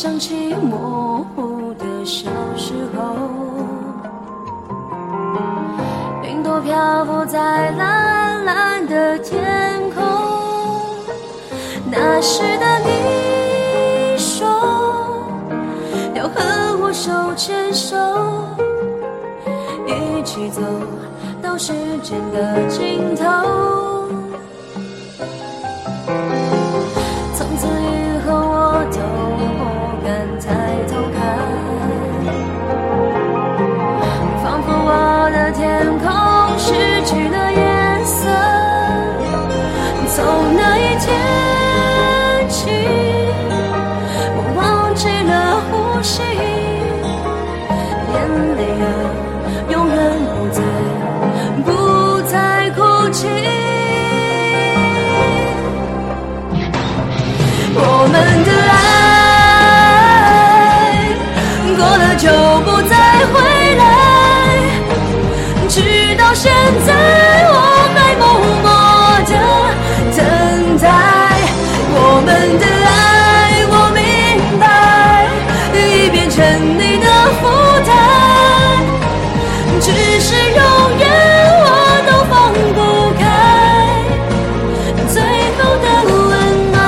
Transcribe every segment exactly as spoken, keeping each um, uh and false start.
想起模糊的小时候，云朵漂浮在蓝蓝的天空，那时的你说要和我手牵手，一起走到时间的尽头。从此以后我都不敢抬头看，仿佛我的天空失去了颜色。从那一天起，我忘记了呼吸，眼泪啊，永远不再不再哭泣。我们的爱过了就不再回来，直到现在我还默默地等待。我们的爱我明白，已变成你的负担，只是永远我都放不开最后的温暖。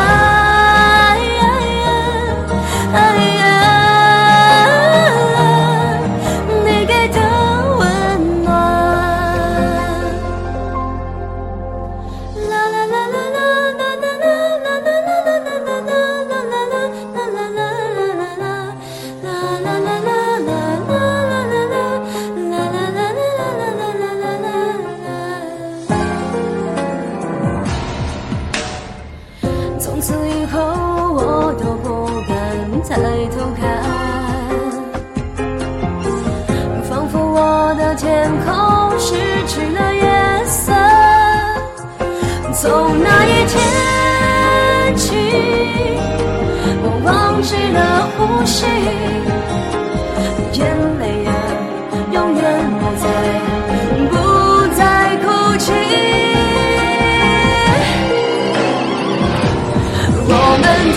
从此以后我都不敢抬头看，仿佛我的天空失去了颜色。从那一天起，我忘记了呼吸，眼泪啊，永远不再不再哭泣。我们的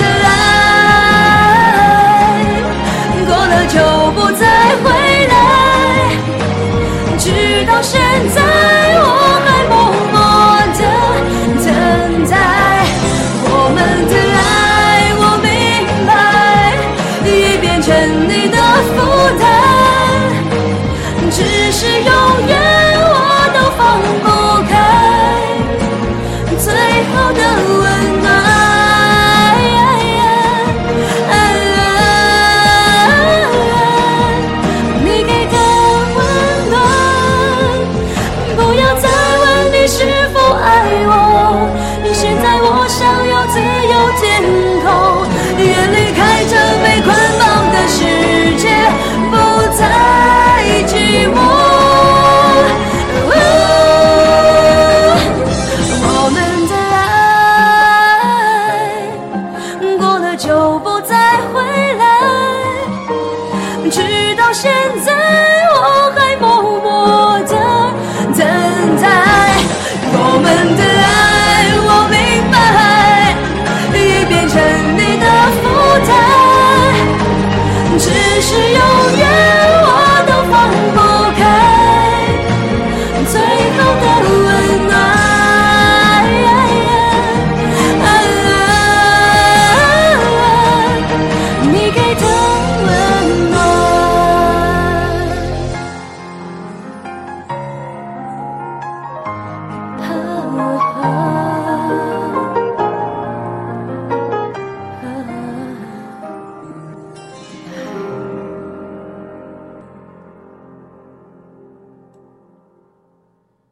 爱过了就不再回来，直到现在我还默默地等待。我们的爱我明白，已变成你的负担，只是永远我都放不开最后的温暖。是否爱我？现在我想要自由天空，远离开这被捆绑的世界，不再寂寞。我们的爱过了就不再回来，直到现在我还默默地等待。我们的爱我明白，已变成你的负担，只是永远